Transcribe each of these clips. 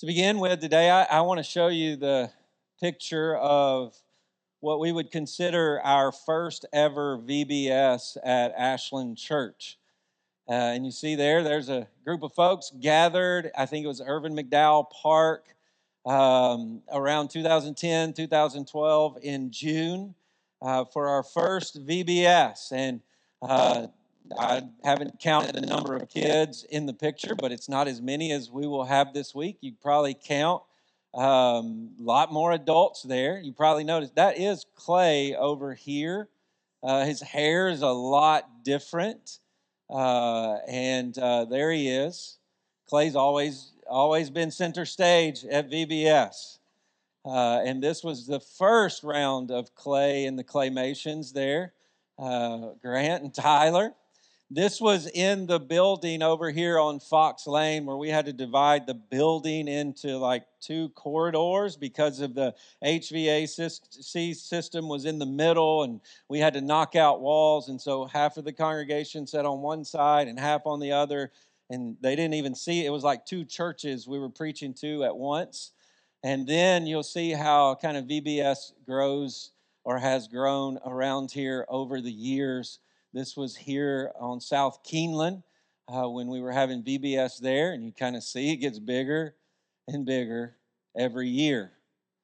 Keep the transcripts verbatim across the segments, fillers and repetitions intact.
To begin with today, I, I want to show you the picture of what we would consider our first ever V B S at Ashland Church. Uh, and you see there, there's a group of folks gathered. I think it was Irvin McDowell Park um, around two thousand ten, two thousand twelve in June uh, for our first V B S. And uh, I haven't counted the number of kids in the picture, but it's not as many as we will have this week. You probably count um, a lot more adults there. You probably noticed that is Clay over here. Uh, his hair is a lot different. Uh, and uh, there he is. Clay's always always been center stage at V B S. Uh, and this was the first round of Clay and the Claymations there, uh, Grant and Tyler. This was in the building over here on Fox Lane where we had to divide the building into like two corridors because of the H V A C system was in the middle and we had to knock out walls. And so half of the congregation sat on one side and half on the other. And they didn't even see it. It was like two churches we were preaching to at once. And then you'll see how kind of V B S grows or has grown around here over the years. This was here on South Keeneland uh, when we were having V B S there, and you kind of see it gets bigger and bigger every year.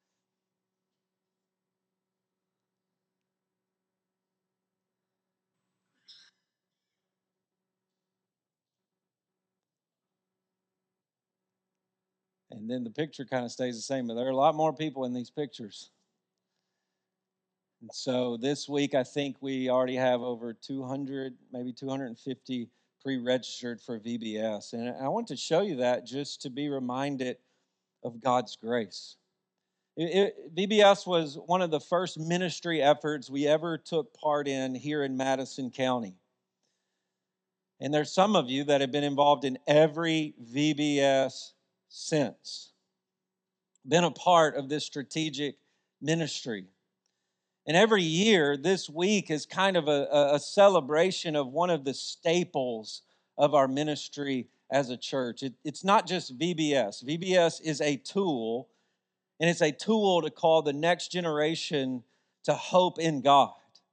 And then the picture kind of stays the same, but there are a lot more people in these pictures. And so this week, I think we already have over two hundred, maybe two hundred fifty pre-registered for V B S. And I want to show you that just to be reminded of God's grace. It, it, V B S was one of the first ministry efforts we ever took part in here in Madison County. And there's some of you that have been involved in every V B S since, been a part of this strategic ministry. And every year, this week is kind of a, a celebration of one of the staples of our ministry as a church. It, it's not just V B S. V B S is a tool, and it's a tool to call the next generation to hope in God.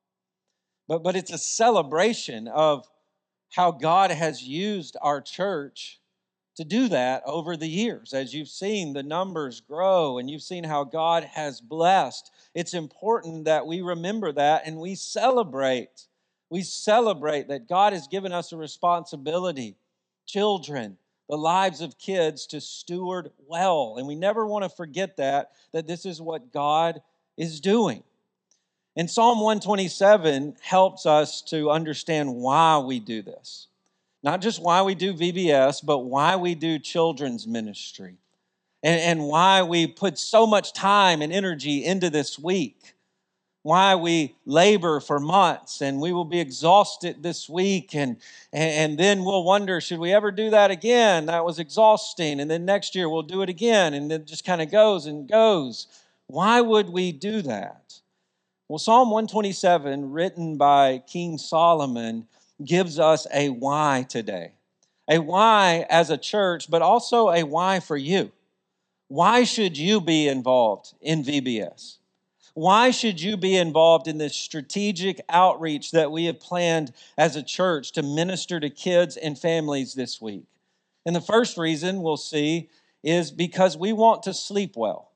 But, but it's a celebration of how God has used our church to do that over the years. As you've seen the numbers grow and you've seen how God has blessed, it's important that we remember that and we celebrate. We celebrate that God has given us a responsibility, children, the lives of kids, to steward well. And we never want to forget that, that this is what God is doing. And Psalm one twenty-seven helps us to understand why we do this. Not just why we do V B S, but why we do children's ministry. And, and why we put so much time and energy into this week. Why we labor for months and we will be exhausted this week. And, and then we'll wonder, should we ever do that again? That was exhausting. And then next year we'll do it again. And it just kind of goes and goes. Why would we do that? Well, Psalm one twenty-seven, written by King Solomon, gives us a why today. A why as a church, but also a why for you. Why should you be involved in V B S? Why should you be involved in this strategic outreach that we have planned as a church to minister to kids and families this week? And the first reason we'll see is because we want to sleep well.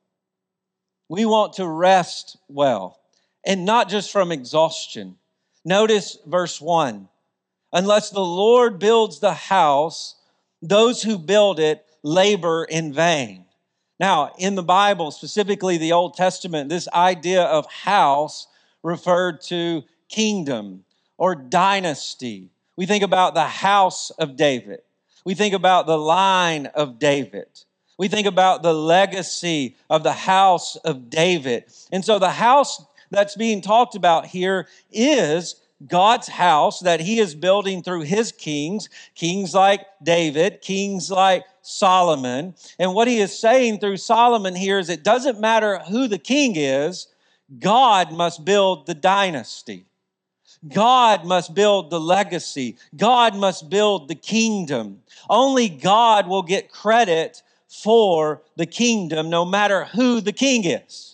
We want to rest well, and not just from exhaustion. Notice verse one. Unless the Lord builds the house, those who build it labor in vain. Now, in the Bible, specifically the Old Testament, this idea of house referred to kingdom or dynasty. We think about the house of David. We think about the line of David. We think about the legacy of the house of David. And so the house that's being talked about here is God's house that he is building through his kings, kings like David, kings like Solomon. And what he is saying through Solomon here is it doesn't matter who the king is, God must build the dynasty. God must build the legacy. God must build the kingdom. Only God will get credit for the kingdom, no matter who the king is.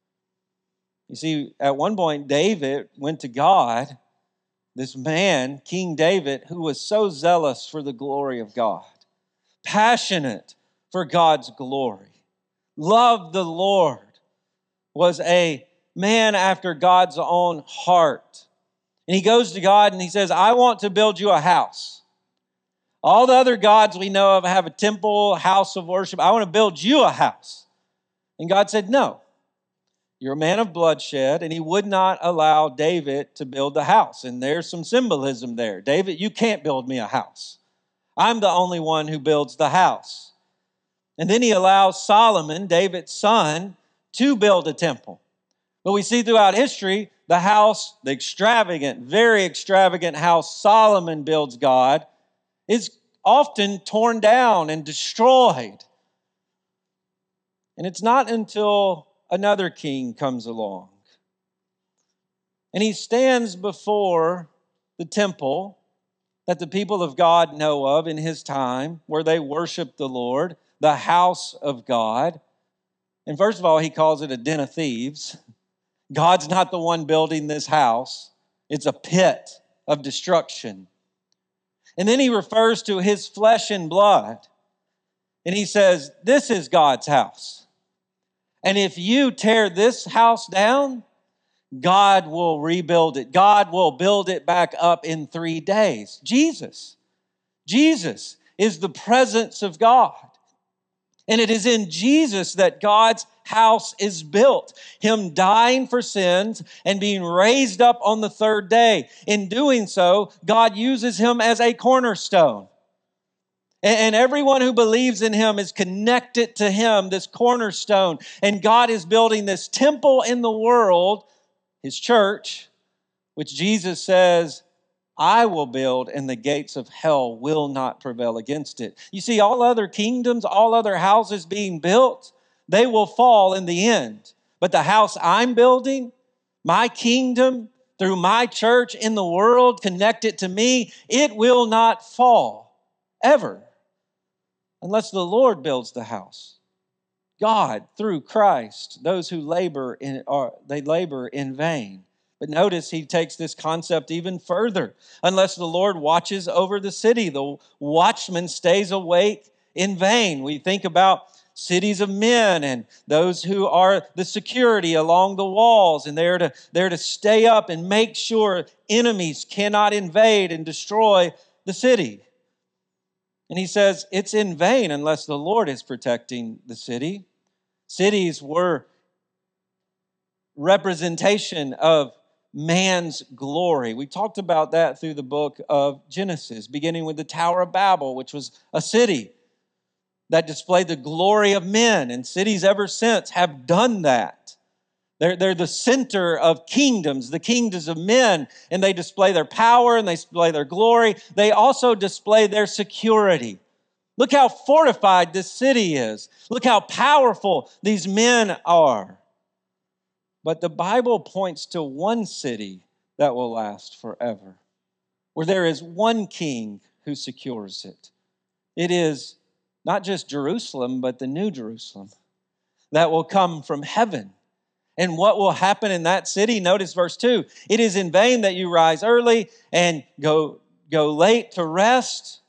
You see, at one point, David went to God, this man, King David, who was so zealous for the glory of God, passionate for God's glory, loved the Lord, was a man after God's own heart. And he goes to God and he says, I want to build you a house. All the other gods we know of have a temple, house of worship. I want to build you a house. And God said, no. You're a man of bloodshed, and he would not allow David to build the house. And there's some symbolism there. David, you can't build me a house. I'm the only one who builds the house. And then he allows Solomon, David's son, to build a temple. But we see throughout history, the house, the extravagant, very extravagant house Solomon builds God, is often torn down and destroyed. And it's not until another king comes along. And he stands before the temple that the people of God know of in his time, where they worship the Lord, the house of God. And first of all, he calls it a den of thieves. God's not the one building this house. It's a pit of destruction. And then he refers to his flesh and blood. And he says, this is God's house. And if you tear this house down, God will rebuild it. God will build it back up in three days. Jesus. Jesus is the presence of God. And it is in Jesus that God's house is built. Him dying for sins and being raised up on the third day. In doing so, God uses him as a cornerstone. And everyone who believes in him is connected to him, this cornerstone. And God is building this temple in the world, his church, which Jesus says, I will build, and the gates of hell will not prevail against it. You see, all other kingdoms, all other houses being built, they will fall in the end. But the house I'm building, my kingdom, through my church in the world, connected to me, it will not fall, ever. Unless the Lord builds the house. God, through Christ, those who labor in are they labor in vain. But notice he takes this concept even further. Unless the Lord watches over the city, the watchman stays awake in vain. We think about cities of men and those who are the security along the walls, and they're to, they're to stay up and make sure enemies cannot invade and destroy the city. And he says, it's in vain unless the Lord is protecting the city. Cities were representation of man's glory. We talked about that through the book of Genesis, beginning with the Tower of Babel, which was a city that displayed the glory of men. And cities ever since have done that. They're, they're the center of kingdoms, the kingdoms of men, and they display their power and they display their glory. They also display their security. Look how fortified this city is. Look how powerful these men are. But the Bible points to one city that will last forever, where there is one king who secures it. It is not just Jerusalem, but the New Jerusalem that will come from heaven. And what will happen in that city? Notice verse two. It is in vain that you rise early and go, go late to rest,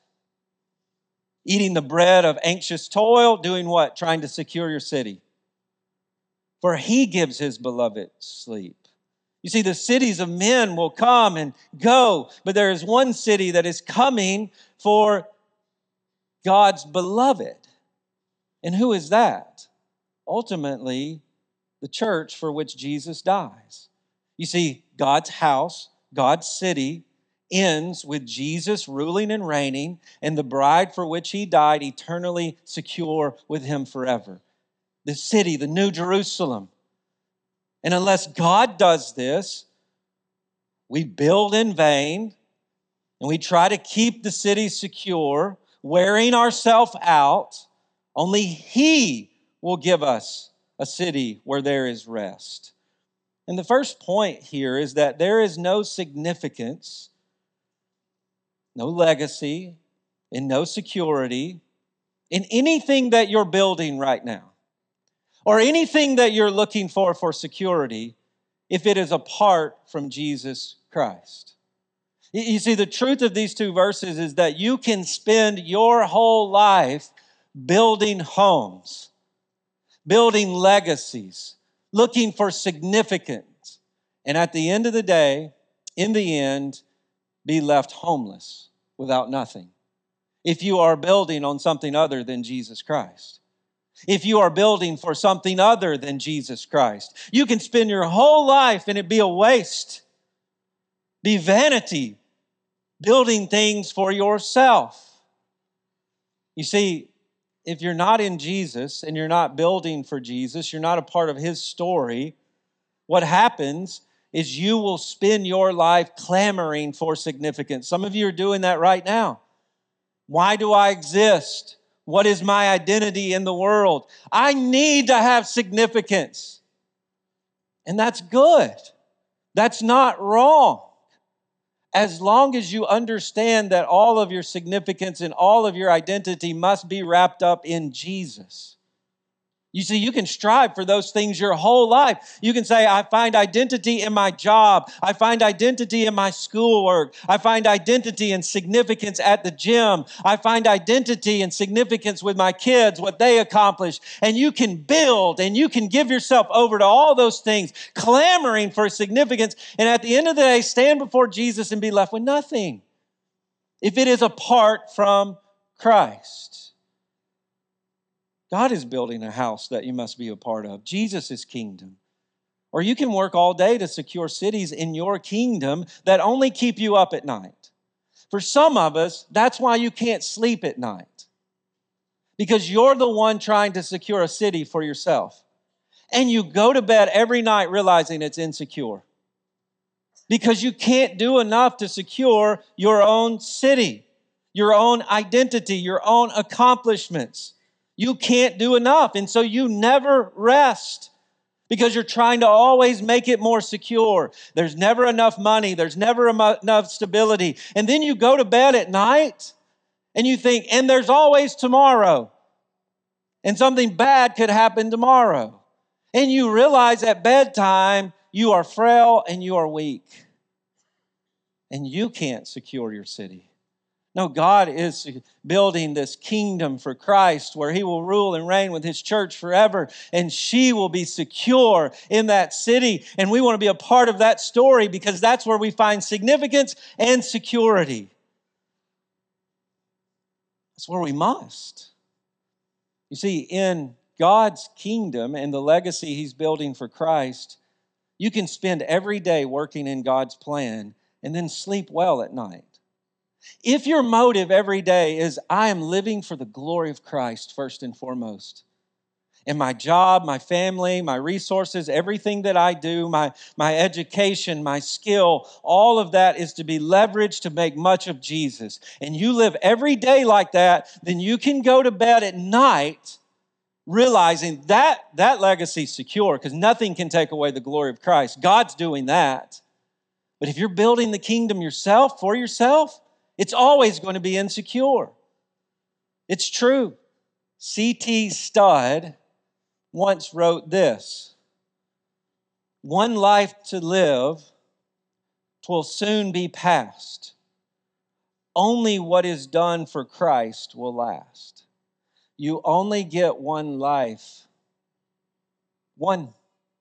eating the bread of anxious toil, doing what? Trying to secure your city. For he gives his beloved sleep. You see, the cities of men will come and go, but there is one city that is coming for God's beloved. And who is that? Ultimately, the church for which Jesus dies. You see, God's house, God's city, ends with Jesus ruling and reigning, and the bride for which he died eternally secure with him forever. The city, the New Jerusalem. And unless God does this, we build in vain, and we try to keep the city secure, wearing ourselves out. Only he will give us a city where there is rest. And the first point here is that there is no significance, no legacy, and no security in anything that you're building right now, or anything that you're looking for for security, if it is apart from Jesus Christ. You see, the truth of these two verses is that you can spend your whole life building homes, building legacies, looking for significance, and at the end of the day, in the end, be left homeless without nothing. If you are building on something other than Jesus Christ. If you are building for something other than Jesus Christ. You can spend your whole life and it be a waste, be vanity, building things for yourself. You see, if you're not in Jesus and you're not building for Jesus, you're not a part of His story, what happens is you will spend your life clamoring for significance. Some of you are doing that right now. Why do I exist? What is my identity in the world? I need to have significance. And that's good. That's not wrong. As long as you understand that all of your significance and all of your identity must be wrapped up in Jesus. You see, you can strive for those things your whole life. You can say, I find identity in my job. I find identity in my schoolwork. I find identity and significance at the gym. I find identity and significance with my kids, what they accomplish. And you can build and you can give yourself over to all those things, clamoring for significance. And at the end of the day, stand before Jesus and be left with nothing if it is apart from Christ. God is building a house that you must be a part of. Jesus' kingdom. Or you can work all day to secure cities in your kingdom that only keep you up at night. For some of us, that's why you can't sleep at night. Because you're the one trying to secure a city for yourself. And you go to bed every night realizing it's insecure. Because you can't do enough to secure your own city, your own identity, your own accomplishments. You can't do enough. And so you never rest because you're trying to always make it more secure. There's never enough money. There's never enough stability. And then you go to bed at night and you think, and there's always tomorrow. And something bad could happen tomorrow. And you realize at bedtime you are frail and you are weak. And you can't secure your city. No, God is building this kingdom for Christ where He will rule and reign with His church forever. And she will be secure in that city. And we want to be a part of that story because that's where we find significance and security. That's where we must. You see, in God's kingdom and the legacy He's building for Christ, you can spend every day working in God's plan and then sleep well at night. If your motive every day is, I am living for the glory of Christ first and foremost, and my job, my family, my resources, everything that I do, my, my education, my skill, all of that is to be leveraged to make much of Jesus. And you live every day like that, then you can go to bed at night realizing that that legacy is secure because nothing can take away the glory of Christ. God's doing that. But if you're building the kingdom yourself, for yourself, it's always going to be insecure. It's true. C T Studd once wrote this: one life to live, 'twill soon be past. Only what is done for Christ will last. You only get one life. One.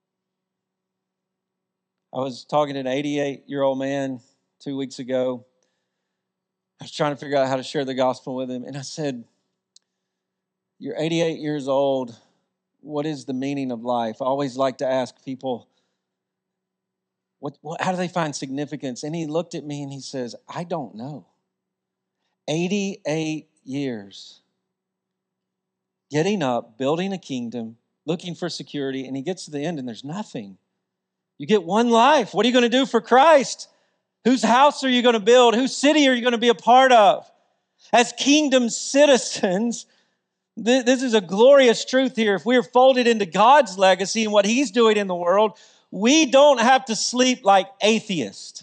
I was talking to an eighty-eight-year-old man two weeks ago. I was trying to figure out how to share the gospel with him. And I said, you're eighty-eight years old. What is the meaning of life? I always like to ask people, what, what, how do they find significance? And he looked at me and he says, I don't know. eighty-eight years. Getting up, building a kingdom, looking for security, and he gets to the end and there's nothing. You get one life. What are you going to do for Christ? Whose house are you going to build? Whose city are you going to be a part of? As kingdom citizens, th- this is a glorious truth here. If we're folded into God's legacy and what He's doing in the world, we don't have to sleep like atheists.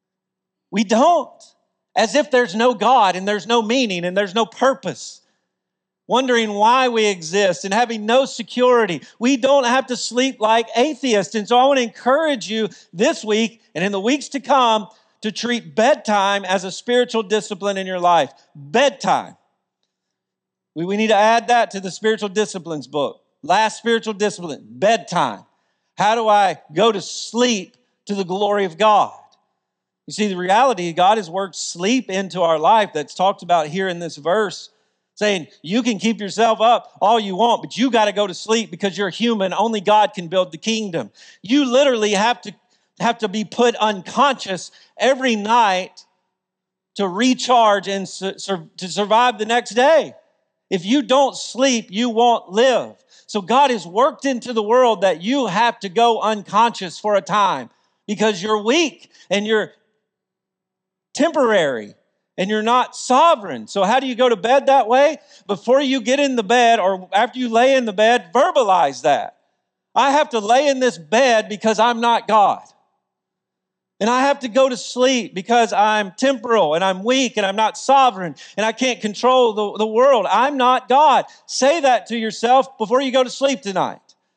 We don't. As if there's no God and there's no meaning and there's no purpose. wondering why we exist and having no security. We don't have to sleep like atheists. And so I want to encourage you this week and in the weeks to come to treat bedtime as a spiritual discipline in your life. Bedtime. We, we need to add that to the spiritual disciplines book. Last spiritual discipline, bedtime. How do I go to sleep to the glory of God? You see, the reality, God has worked sleep into our life that's talked about here in this verse, saying you can keep yourself up all you want, but you got to go to sleep because you're human. Only God can build the kingdom. You literally have to have to be put unconscious every night to recharge and su- sur- to survive the next day. If you don't sleep, you won't live. So God has worked into the world that you have to go unconscious for a time because you're weak and you're temporary and you're not sovereign. So how do you go to bed that way? Before you get in the bed or after you lay in the bed, verbalize that. I have to lay in this bed because I'm not God. And I have to go to sleep because I'm temporal and I'm weak and I'm not sovereign and I can't control the, the world. I'm not God. Say that to yourself before you go to sleep tonight.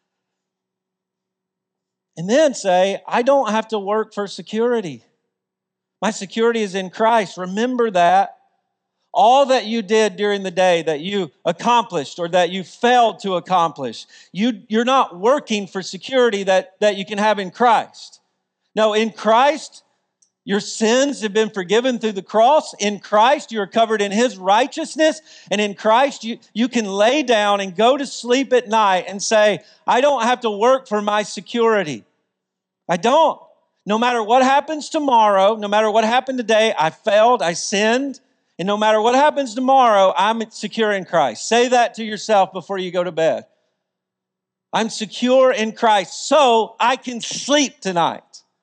And then say, I don't have to work for security. My security is in Christ. Remember that. All that you did during the day that you accomplished or that you failed to accomplish, you, you're not working for security that, that you can have in Christ. No, in Christ, your sins have been forgiven through the cross. In Christ, you are covered in His righteousness. And in Christ, you, you can lay down and go to sleep at night and say, I don't have to work for my security. I don't. No matter what happens tomorrow, no matter what happened today, I failed, I sinned. And no matter what happens tomorrow, I'm secure in Christ. Say that to yourself before you go to bed. I'm secure in Christ, so I can sleep tonight.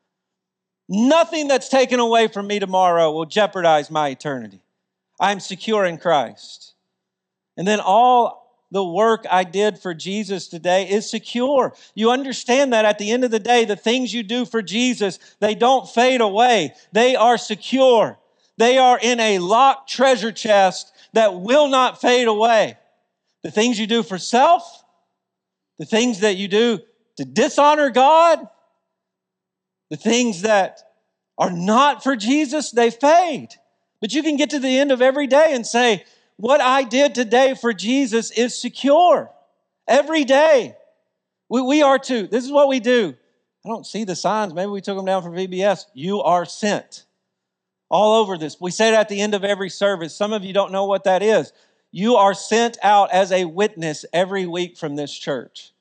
Nothing that's taken away from me tomorrow will jeopardize my eternity. I'm secure in Christ. And then all the work I did for Jesus today is secure. You understand that at the end of the day, the things you do for Jesus, they don't fade away. They are secure. They are in a locked treasure chest that will not fade away. The things you do for self, the things that you do to dishonor God, the things that are not for Jesus, they fade. But you can get to the end of every day and say, what I did today for Jesus is secure. Every day. We, we are to. This is what we do. I don't see the signs. Maybe we took them down for V B S. You are sent. All over this. We say it at the end of every service. Some of you don't know what that is. You are sent out as a witness every week from this church.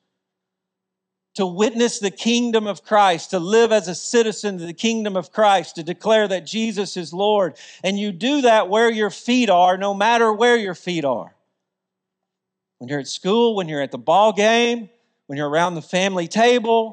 To witness the kingdom of Christ, to live as a citizen of the kingdom of Christ, to declare that Jesus is Lord. And you do that where your feet are, no matter where your feet are. When you're at school, when you're at the ball game, when you're around the family table,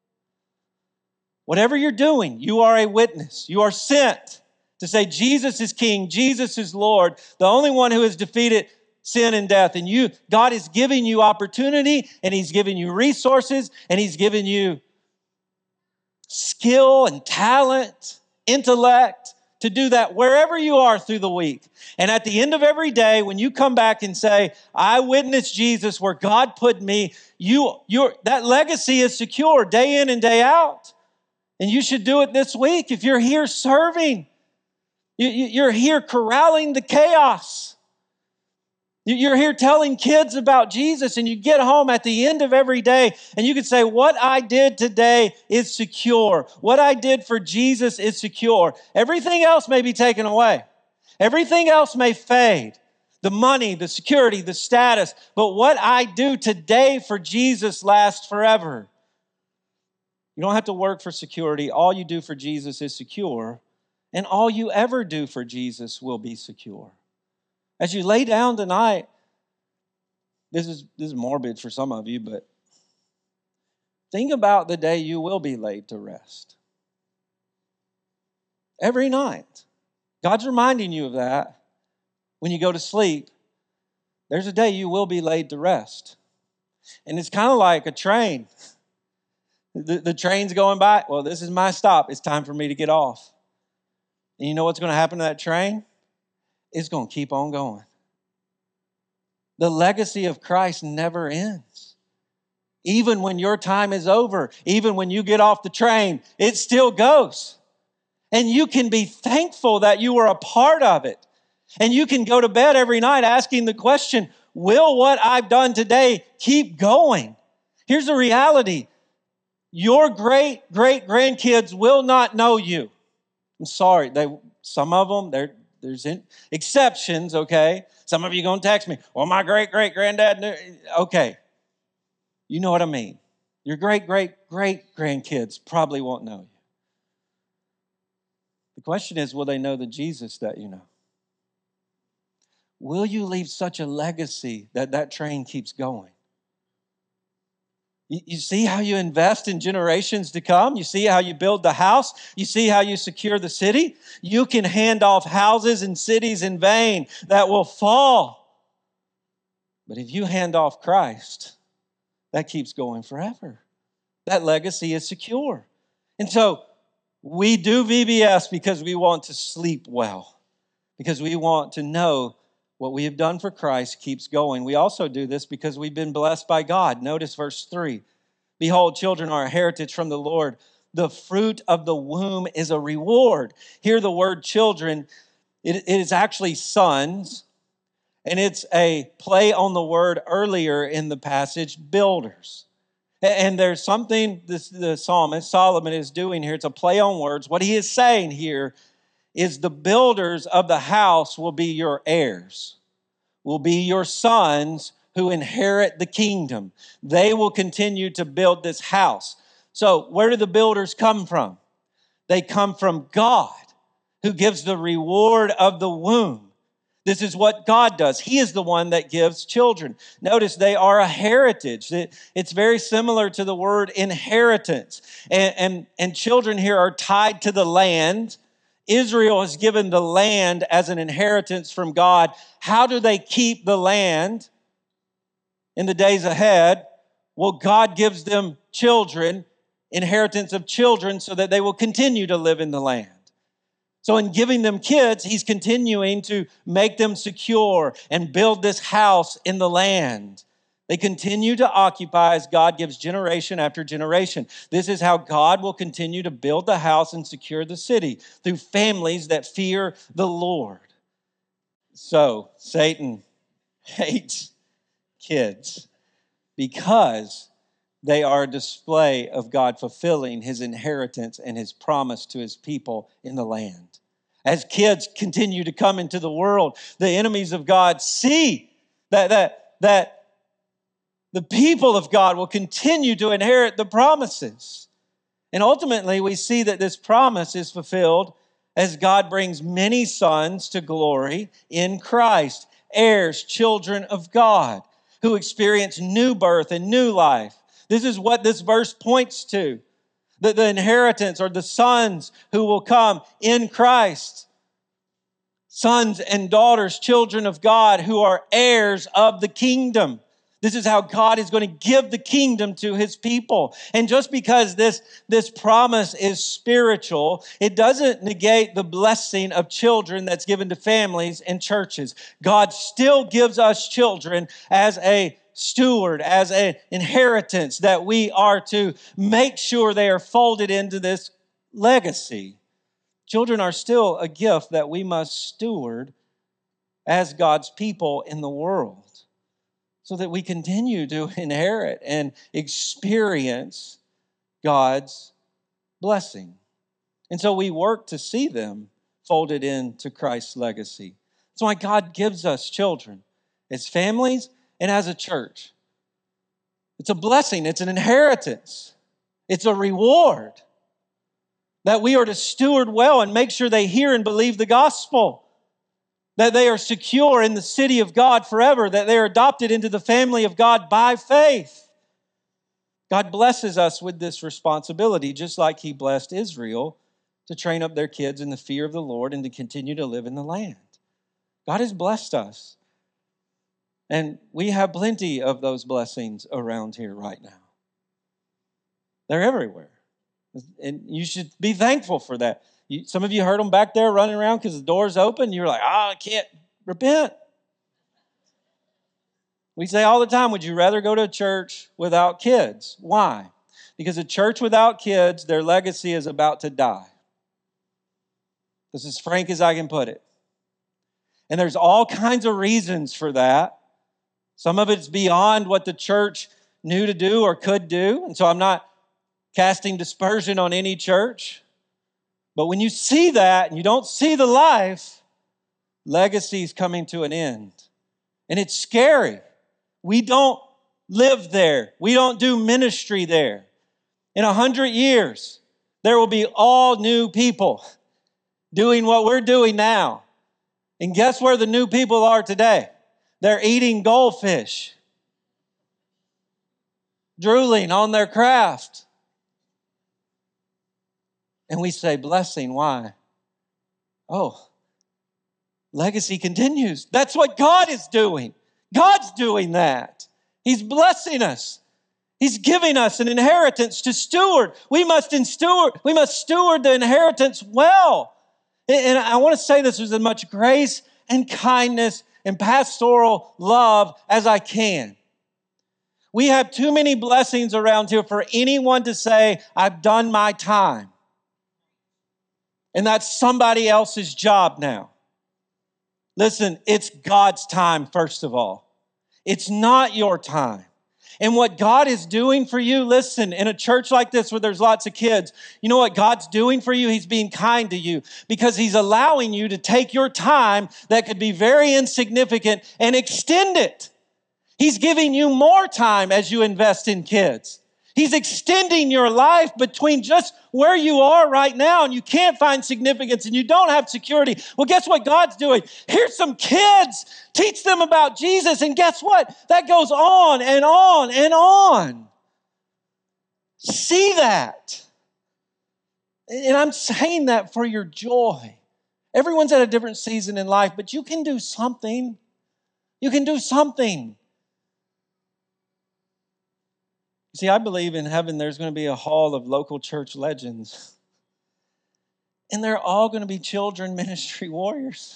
whatever you're doing, you are a witness. You are sent to say Jesus is King, Jesus is Lord, the only one who has defeated sin and death. And you, God is giving you opportunity, and He's giving you resources, and He's giving you skill and talent, intellect to do that wherever you are through the week. And at the end of every day, when you come back and say, I witnessed Jesus where God put me, you, your, that legacy is secure day in and day out. And you should do it this week. If you're here serving, you, you, you're here corralling the chaos. You're here telling kids about Jesus, and you get home at the end of every day and you can say, what I did today is secure. What I did for Jesus is secure. Everything else may be taken away. Everything else may fade. The money, the security, the status. But what I do today for Jesus lasts forever. You don't have to work for security. All you do for Jesus is secure. And all you ever do for Jesus will be secure. As you lay down tonight, this is, this is morbid for some of you, but think about the day you will be laid to rest. Every night. God's reminding you of that when you go to sleep. There's a day you will be laid to rest. And it's kind of like a train. The, the train's going by. Well, this is my stop. It's time for me to get off. And you know what's going to happen to that train? It's going to keep on going. The legacy of Christ never ends. Even when your time is over, even when you get off the train, it still goes. And you can be thankful that you were a part of it. And you can go to bed every night asking the question, will what I've done today keep going? Here's the reality. Your great, great grandkids will not know you. I'm sorry. They, some of them, there, there's in, exceptions, okay? Some of you going to text me, well, my great, great granddad knew. Okay. You know what I mean. Your great, great, great grandkids probably won't know you. The question is, will they know the Jesus that you know? Will you leave such a legacy that that train keeps going? You, you see how you invest in generations to come? You see how you build the house? You see how you secure the city? You can hand off houses and cities in vain that will fall. But if you hand off Christ, that keeps going forever. That legacy is secure. And so we do V B S because we want to sleep well, because we want to know what we have done for Christ keeps going. We also do this because we've been blessed by God. Notice verse three. Behold, children are a heritage from the Lord. The fruit of the womb is a reward. Here the word children, it, it is actually sons, and it's a play on the word earlier in the passage, builders. And there's something this, the psalmist, Solomon, is doing here. It's a play on words. What he is saying here is the builders of the house will be your heirs, will be your sons who inherit the kingdom. They will continue to build this house. So where do the builders come from? They come from God, who gives the reward of the womb. This is what God does. He is the one that gives children. Notice they are a heritage. It's very similar to the word inheritance. And, and, and children here are tied to the land. Israel has given the land as an inheritance from God. How do they keep the land in the days ahead? Well, God gives them children, inheritance of children, so that they will continue to live in the land. So in giving them kids, he's continuing to make them secure and build this house in the land. They continue to occupy as God gives generation after generation. This is how God will continue to build the house and secure the city, through families that fear the Lord. So Satan hates kids because they are a display of God fulfilling his inheritance and his promise to his people in the land. As kids continue to come into the world, the enemies of God see that, that, that the people of God will continue to inherit the promises. And ultimately, we see that this promise is fulfilled as God brings many sons to glory in Christ, heirs, children of God, who experience new birth and new life. This is what this verse points to. The, the inheritance, or the sons who will come in Christ. Sons and daughters, children of God, who are heirs of the kingdom. This is how God is going to give the kingdom to his people. And just because this, this promise is spiritual, it doesn't negate the blessing of children that's given to families and churches. God still gives us children as a steward, as an inheritance that we are to make sure they are folded into this legacy. Children are still a gift that we must steward as God's people in the world, so that we continue to inherit and experience God's blessing. And so we work to see them folded into Christ's legacy. That's why God gives us children as families and as a church. It's a blessing. It's an inheritance. It's a reward that we are to steward well and make sure they hear and believe the gospel, that they are secure in the city of God forever, that they are adopted into the family of God by faith. God blesses us with this responsibility, just like he blessed Israel to train up their kids in the fear of the Lord and to continue to live in the land. God has blessed us. And we have plenty of those blessings around here right now. They're everywhere. And you should be thankful for that. You, some of you heard them back there running around because the door's open. You're like, oh, I can't repent. We say all the time, would you rather go to a church without kids? Why? Because a church without kids, their legacy is about to die. This is as frank as I can put it. And there's all kinds of reasons for that. Some of it's beyond what the church knew to do or could do. And so I'm not casting dispersion on any church. But when you see that and you don't see the life, legacy is coming to an end. And it's scary. We don't live there. We don't do ministry there. In a hundred years, there will be all new people doing what we're doing now. And guess where the new people are today? They're eating goldfish, drooling on their craft. And we say, blessing, why? Oh, legacy continues. That's what God is doing. God's doing that. He's blessing us. He's giving us an inheritance to steward. We must steward, we must steward the inheritance well. And I want to say this with as much grace and kindness and pastoral love as I can. We have too many blessings around here for anyone to say, I've done my time. And that's somebody else's job now. Listen, it's God's time, first of all. It's not your time. And what God is doing for you, listen, in a church like this where there's lots of kids, you know what God's doing for you? He's being kind to you because He's allowing you to take your time that could be very insignificant and extend it. He's giving you more time as you invest in kids. He's extending your life between just where you are right now and you can't find significance and you don't have security. Well, guess what God's doing? Here's some kids. Teach them about Jesus. And guess what? That goes on and on and on. See that. And I'm saying that for your joy. Everyone's at a different season in life, but you can do something. You can do something. See, I believe in heaven there's going to be a hall of local church legends. And they're all going to be children ministry warriors.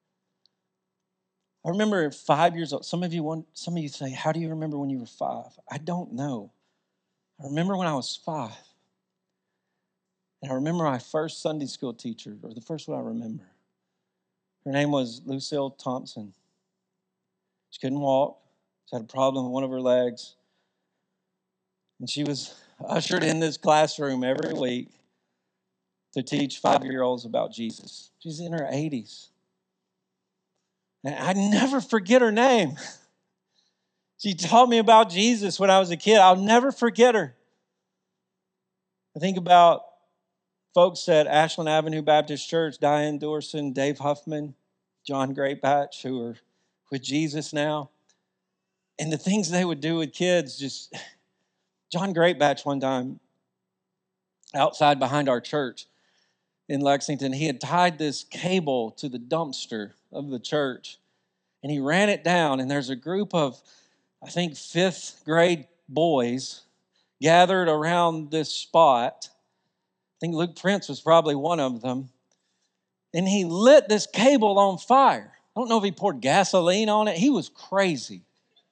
I remember at five years old. Some of you want, some of you say, how do you remember when you were five? I don't know. I remember when I was five. And I remember my first Sunday school teacher, or the first one I remember. Her name was Lucille Thompson. She couldn't walk. She had a problem with one of her legs. And she was ushered in this classroom every week to teach five-year-olds about Jesus. She's in her eighties. And I never forget her name. She taught me about Jesus when I was a kid. I'll never forget her. I think about folks at Ashland Avenue Baptist Church, Diane Dorson, Dave Huffman, John Greatbatch, who are with Jesus now. And the things they would do with kids, just... John Greatbatch one time, outside behind our church in Lexington, he had tied this cable to the dumpster of the church. And he ran it down, and there's a group of, I think, fifth grade boys gathered around this spot. I think Luke Prince was probably one of them. And he lit this cable on fire. I don't know if he poured gasoline on it. He was crazy.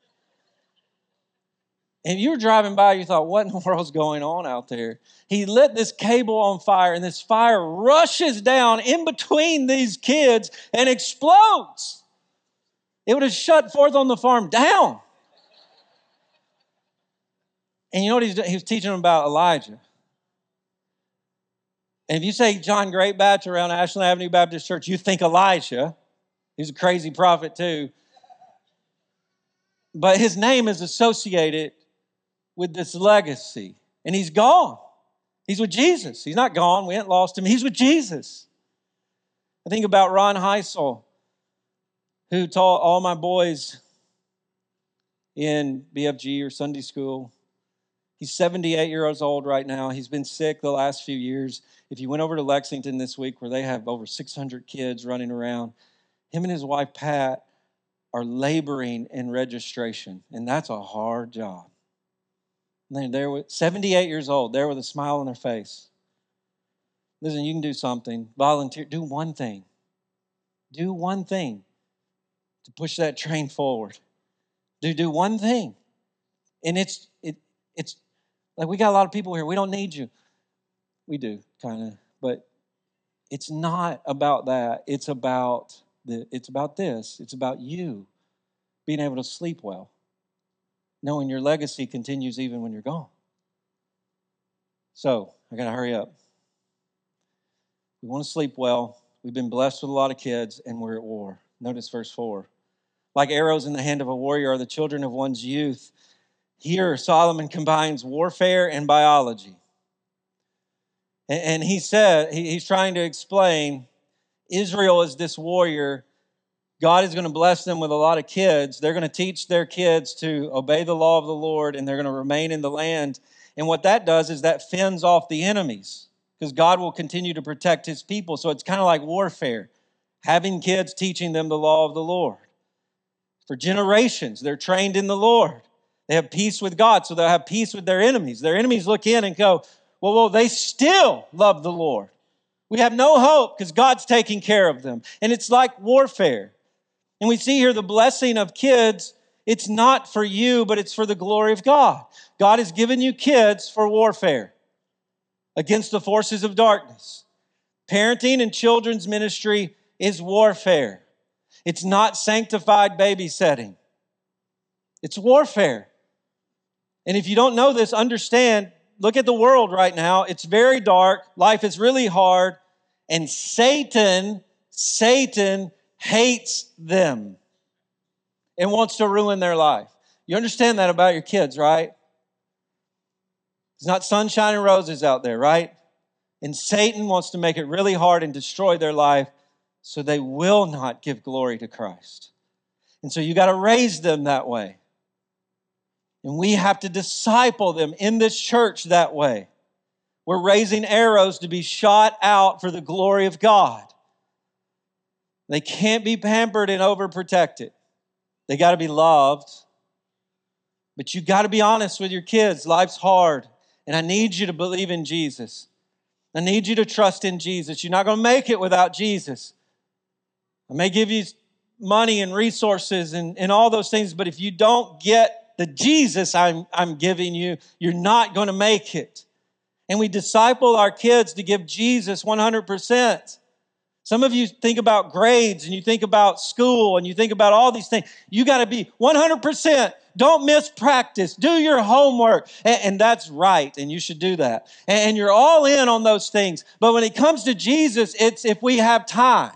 And you were driving by, you thought, what in the world's going on out there? He lit this cable on fire, and this fire rushes down in between these kids and explodes. It would have shut forth on the farm down. And you know what he's doing? He was teaching them about Elijah. And if you say John Greatbatch around Ashland Avenue Baptist Church, you think Elijah. He's a crazy prophet too. But his name is associated with this legacy. And he's gone. He's with Jesus. He's not gone. We ain't lost him. He's with Jesus. I think about Ron Heisel, who taught all my boys in B F G or Sunday school. He's seventy-eight years old right now. He's been sick the last few years. If you went over to Lexington this week where they have over six hundred kids running around, him and his wife, Pat, are laboring in registration. And that's a hard job. And they're there with seventy-eight years old, there with a smile on their face. Listen, you can do something. Volunteer. Do one thing. Do one thing to push that train forward. Do do one thing. And it's it it's like we got a lot of people here. We don't need you. We do, kind of. But it's not about that. It's about the it's about this. It's about you being able to sleep well, knowing your legacy continues even when you're gone. So, I got to hurry up. We want to sleep well. We've been blessed with a lot of kids, and we're at war. Notice verse four. Like arrows in the hand of a warrior are the children of one's youth. Here, Solomon combines warfare and biology. And he said, he's trying to explain, Israel is this warrior. God is going to bless them with a lot of kids. They're going to teach their kids to obey the law of the Lord, and they're going to remain in the land. And what that does is that fends off the enemies, because God will continue to protect his people. So it's kind of like warfare, having kids, teaching them the law of the Lord. For generations, they're trained in the Lord. They have peace with God, so they'll have peace with their enemies. Their enemies look in and go, well, well, they still love the Lord. We have no hope because God's taking care of them. And it's like warfare. And we see here the blessing of kids. It's not for you, but it's for the glory of God. God has given you kids for warfare against the forces of darkness. Parenting and children's ministry is warfare. It's not sanctified babysitting. It's warfare. And if you don't know this, understand, look at the world right now. It's very dark. Life is really hard. And Satan, Satan hates them and wants to ruin their life. You understand that about your kids, right? It's not sunshine and roses out there, right? And Satan wants to make it really hard and destroy their life so they will not give glory to Christ. And so you got to raise them that way. And we have to disciple them in this church that way. We're raising arrows to be shot out for the glory of God. They can't be pampered and overprotected. They got to be loved. But you got to be honest with your kids. Life's hard. And I need you to believe in Jesus. I need you to trust in Jesus. You're not going to make it without Jesus. I may give you money and resources and, and all those things, but if you don't get the Jesus I'm, I'm giving you, you're not going to make it. And we disciple our kids to give Jesus one hundred percent. Some of you think about grades and you think about school and you think about all these things. You got to be one hundred percent. Don't miss practice. Do your homework. And, and that's right. And you should do that. And, and you're all in on those things. But when it comes to Jesus, it's if we have time.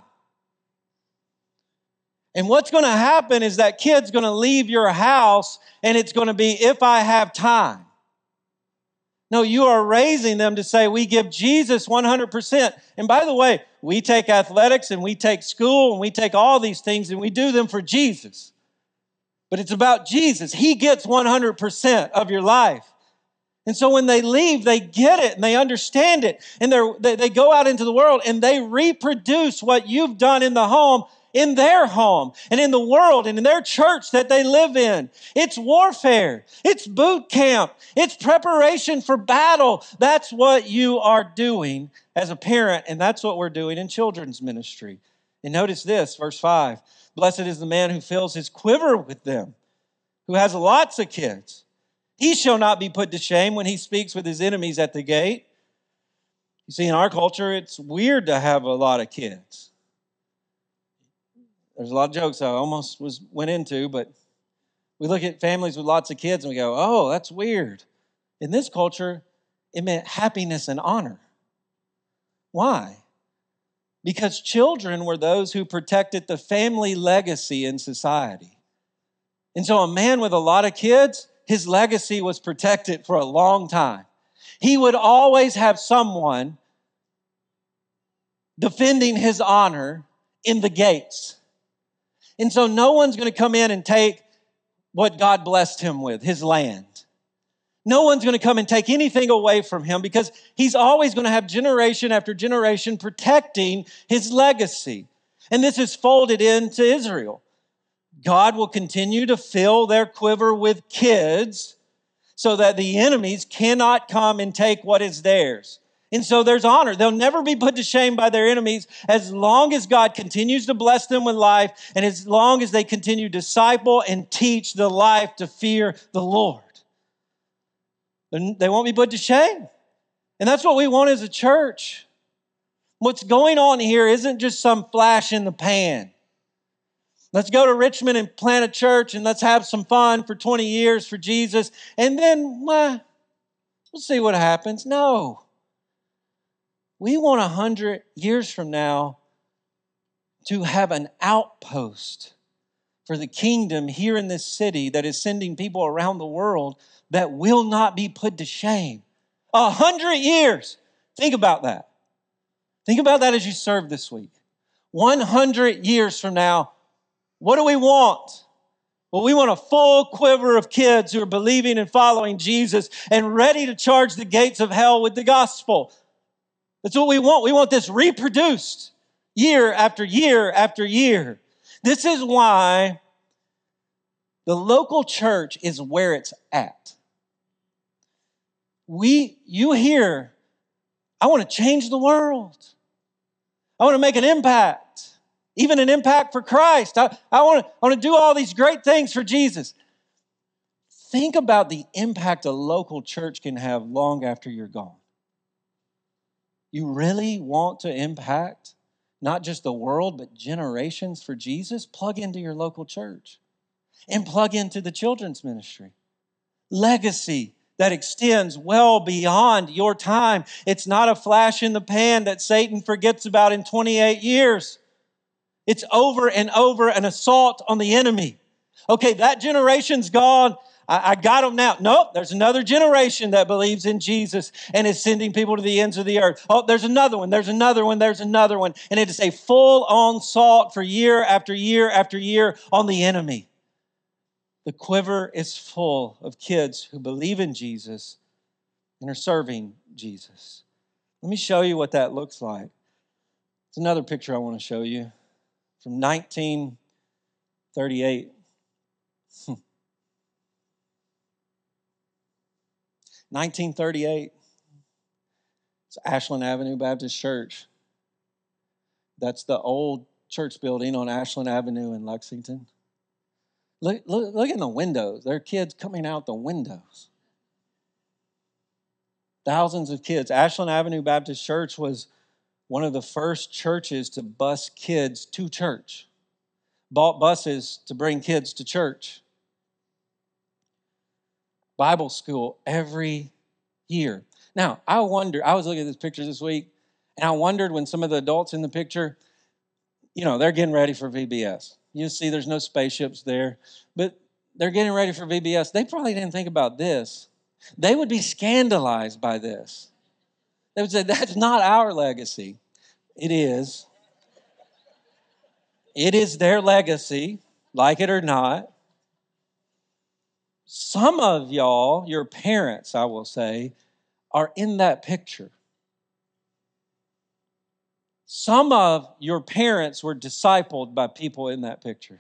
And what's going to happen is that kid's going to leave your house and it's going to be, if I have time. No, you are raising them to say, we give Jesus one hundred percent. And by the way, we take athletics and we take school and we take all these things and we do them for Jesus. But it's about Jesus. He gets one hundred percent of your life. And so when they leave, they get it and they understand it. And they're, they they go out into the world and they reproduce what you've done in the home in their home and in the world and in their church that they live in. It's warfare. It's boot camp. It's preparation for battle. That's what you are doing as a parent, and that's what we're doing in children's ministry. And notice this, verse five. Blessed is the man who fills his quiver with them, who has lots of kids. He shall not be put to shame when he speaks with his enemies at the gate. You see, in our culture, it's weird to have a lot of kids. There's a lot of jokes I almost was went into, but we look at families with lots of kids and we go, oh, that's weird. In this culture, it meant happiness and honor. Why? Because children were those who protected the family legacy in society. And so a man with a lot of kids, his legacy was protected for a long time. He would always have someone defending his honor in the gates. And so no one's going to come in and take what God blessed him with, his land. No one's going to come and take anything away from him because he's always going to have generation after generation protecting his legacy. And this is folded into Israel. God will continue to fill their quiver with kids so that the enemies cannot come and take what is theirs. And so there's honor. They'll never be put to shame by their enemies as long as God continues to bless them with life and as long as they continue to disciple and teach the life to fear the Lord. They won't be put to shame. And that's what we want as a church. What's going on here isn't just some flash in the pan. Let's go to Richmond and plant a church and let's have some fun for twenty years for Jesus. And then, well, we'll see what happens. No. We want a hundred years from now to have an outpost for the kingdom here in this city that is sending people around the world that will not be put to shame. A hundred years. Think about that. Think about that as you serve this week. One hundred years from now, what do we want? Well, we want a full quiver of kids who are believing and following Jesus and ready to charge the gates of hell with the gospel. That's what we want. We want this reproduced year after year after year. This is why the local church is where it's at. We, you hear, I want to change the world. I want to make an impact, even an impact for Christ. I, I, want to, I want to do all these great things for Jesus. Think about the impact a local church can have long after you're gone. You really want to impact not just the world, but generations for Jesus? Plug into your local church and plug into the children's ministry. Legacy that extends well beyond your time. It's not a flash in the pan that Satan forgets about in twenty-eight years. It's over and over an assault on the enemy. Okay, that generation's gone. I, I got them now. Nope, there's another generation that believes in Jesus and is sending people to the ends of the earth. Oh, there's another one, there's another one, there's another one. And it is a full-on assault for year after year after year on the enemy. The quiver is full of kids who believe in Jesus and are serving Jesus. Let me show you what that looks like. It's another picture I want to show you from nineteen thirty-eight. nineteen thirty-eight. It's Ashland Avenue Baptist Church. That's the old church building on Ashland Avenue in Lexington. Look, look, look in the windows. There are kids coming out the windows. Thousands of kids. Ashland Avenue Baptist Church was one of the first churches to bus kids to church. Bought buses to bring kids to church. Bible school every year. Now, I wonder, I was looking at this picture this week, and I wondered when some of the adults in the picture, you know, they're getting ready for V B S. You see there's no spaceships there, but they're getting ready for V B S. They probably didn't think about this. They would be scandalized by this. They would say, that's not our legacy. It is. It is their legacy, like it or not. Some of y'all, your parents, I will say, are in that picture. Some of your parents were discipled by people in that picture.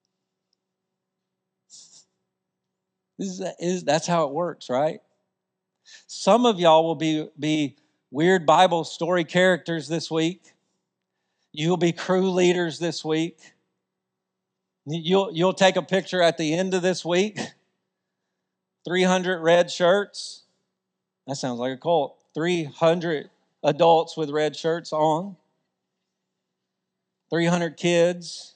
This is, is, that's how it works, right? Some of y'all will be, be weird Bible story characters this week. You'll be crew leaders this week. You'll, you'll take a picture at the end of this week. three hundred red shirts. That sounds like a cult. three hundred adults with red shirts on. three hundred kids.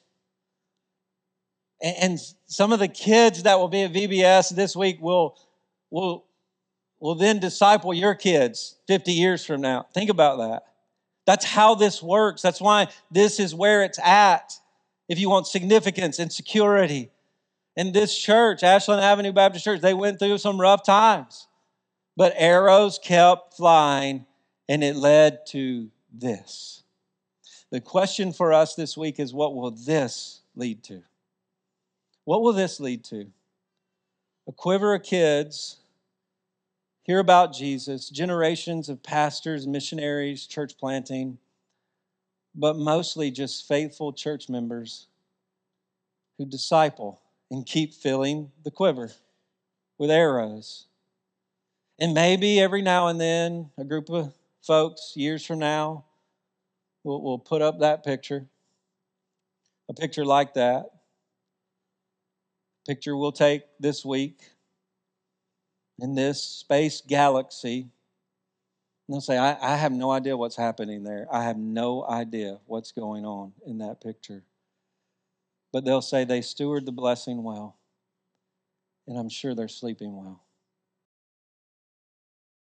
And some of the kids that will be at V B S this week will, will, will then disciple your kids fifty years from now. Think about that. That's how this works. That's why this is where it's at. If you want significance and security. And this church, Ashland Avenue Baptist Church, they went through some rough times. But arrows kept flying, and it led to this. The question for us this week is, what will this lead to? What will this lead to? A quiver of kids hear about Jesus, generations of pastors, missionaries, church planting, but mostly just faithful church members who disciple and keep filling the quiver with arrows. And maybe every now and then a group of folks, years from now, we'll, we'll put up that picture, a picture like that, picture we'll take this week in this space galaxy. And they'll say, I, I have no idea what's happening there. I have no idea what's going on in that picture. But they'll say they steward the blessing well. And I'm sure they're sleeping well.